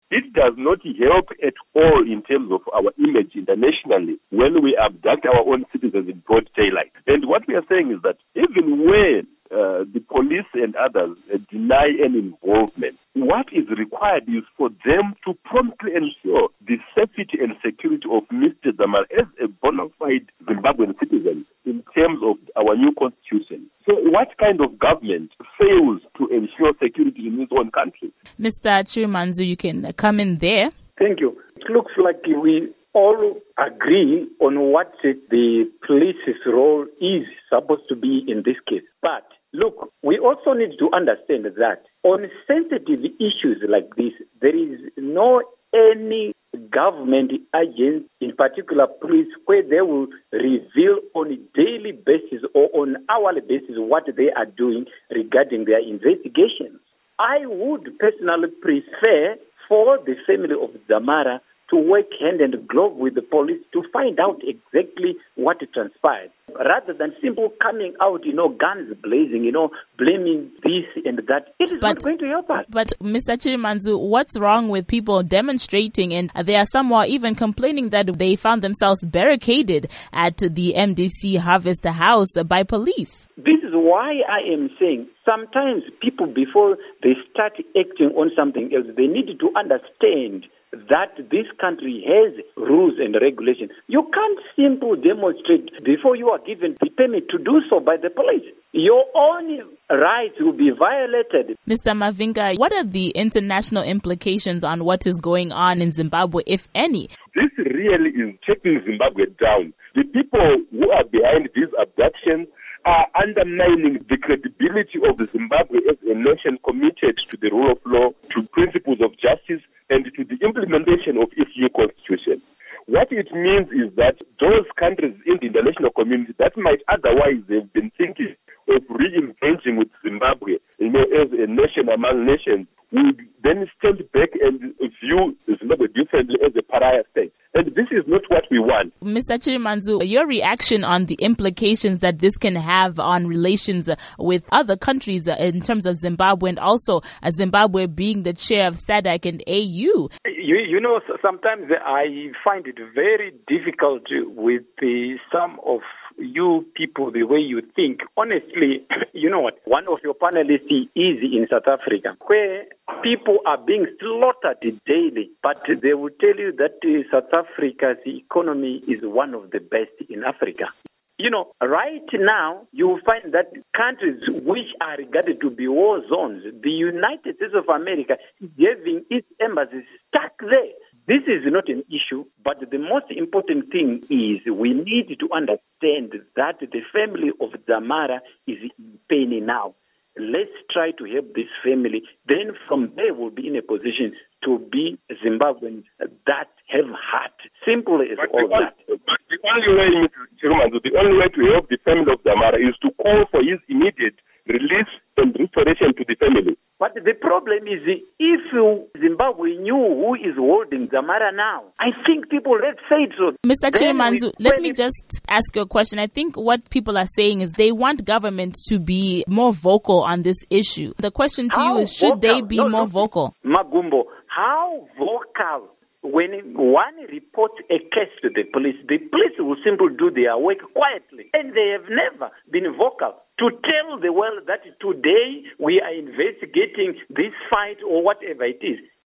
It does not help at all in terms of our image internationally when we abduct our own citizens in broad daylight. And what we are saying is that even when the police and others deny any involvement, what is required is for them to promptly ensure the safety and security of Mr. Dzamara as a bona fide Zimbabwean citizen in terms of our new constitution. So what kind of government fails to ensure security in its own country? Mr. Chirimanzu, you can come in there. Thank you. It looks like we all agree on what the police's role is supposed to be in this case. But look, we also need to understand that on sensitive issues like this, there is no any government agent, in particular police, where they will reveal on a daily basis or on hourly basis what they are doing regarding their investigations. I would personally prefer for the family of Dzamara to work hand in glove with the police to find out exactly what transpired, rather than simple coming out, guns blazing, blaming this and that. It is not going to help us. But Mr. Chirimanzu, what's wrong with people demonstrating? And there are some who are even complaining that they found themselves barricaded at the MDC Harvest House by police. This is why I am saying sometimes people, before they start acting on something else, they need to understand that this country has rules and regulations. You can't simply demonstrate before you are given the permit to do so by the police. Your own rights will be violated. Mr. Mavinga, what are the international implications on what is going on in Zimbabwe, if any? This really is taking Zimbabwe down. The people who are behind these abductions are undermining the credibility of Zimbabwe as a nation committed to the rule of law, to principles of justice, and to the implementation of its new constitution. What it means is that those countries in the international community that might otherwise have been thinking of re-engaging with Zimbabwe, as a nation among nations, will then stand back and view Zimbabwe differently as a pariah state. And this is not what we want. Mr. Chirimanzu, your reaction on the implications that this can have on relations with other countries in terms of Zimbabwe, and also Zimbabwe being the chair of SADC and AU? Sometimes I find it very difficult with some of you people, the way you think. Honestly, you know what? One of your panelists is in South Africa, where people are being slaughtered daily, but they will tell you that South Africa's economy is one of the best in Africa. Right now, you will find that countries which are regarded to be war zones, the United States of America is having its embassies stuck there. This is not an issue, but the most important thing is we need to understand that the family of Dzamara is in pain now. Let's try to help this family. Then from there we'll be in a position to be Zimbabweans that have heart. Simple as all that. But the only way to help the family of Dzamara is to call for his immediate release and restoration to the family. But the problem is, if Zimbabwe knew who is holding Dzamara now, I think people, let's say it so. Mr. Chirimanzu, let me just ask you a question. I think what people are saying is they want government to be more vocal on this issue. The question to you is, should they be more vocal? Magumbo, how vocal? When one reports a case to the police will simply do their work quietly. And they have never been vocal to tell the world that today we are investigating this fight or whatever it is.